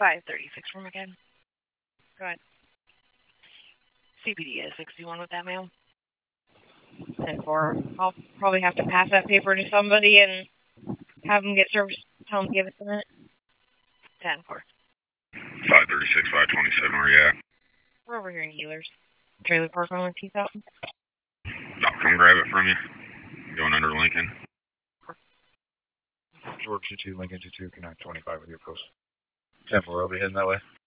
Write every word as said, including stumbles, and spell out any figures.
five thirty-six from again. Go ahead. C P D is sixty-one with that, ma'am. ten four. I'll probably have to pass that paper to somebody and have them get service. Tell them to give it to it. ten four. five thirty-six, five twenty-seven, where you at? We're over here in Healers. Trailer park on T thousand. I'll come grab it from you. Going under Lincoln. George two two, Lincoln two two, connect twenty-five with your post. ten four, I'll be heading that way.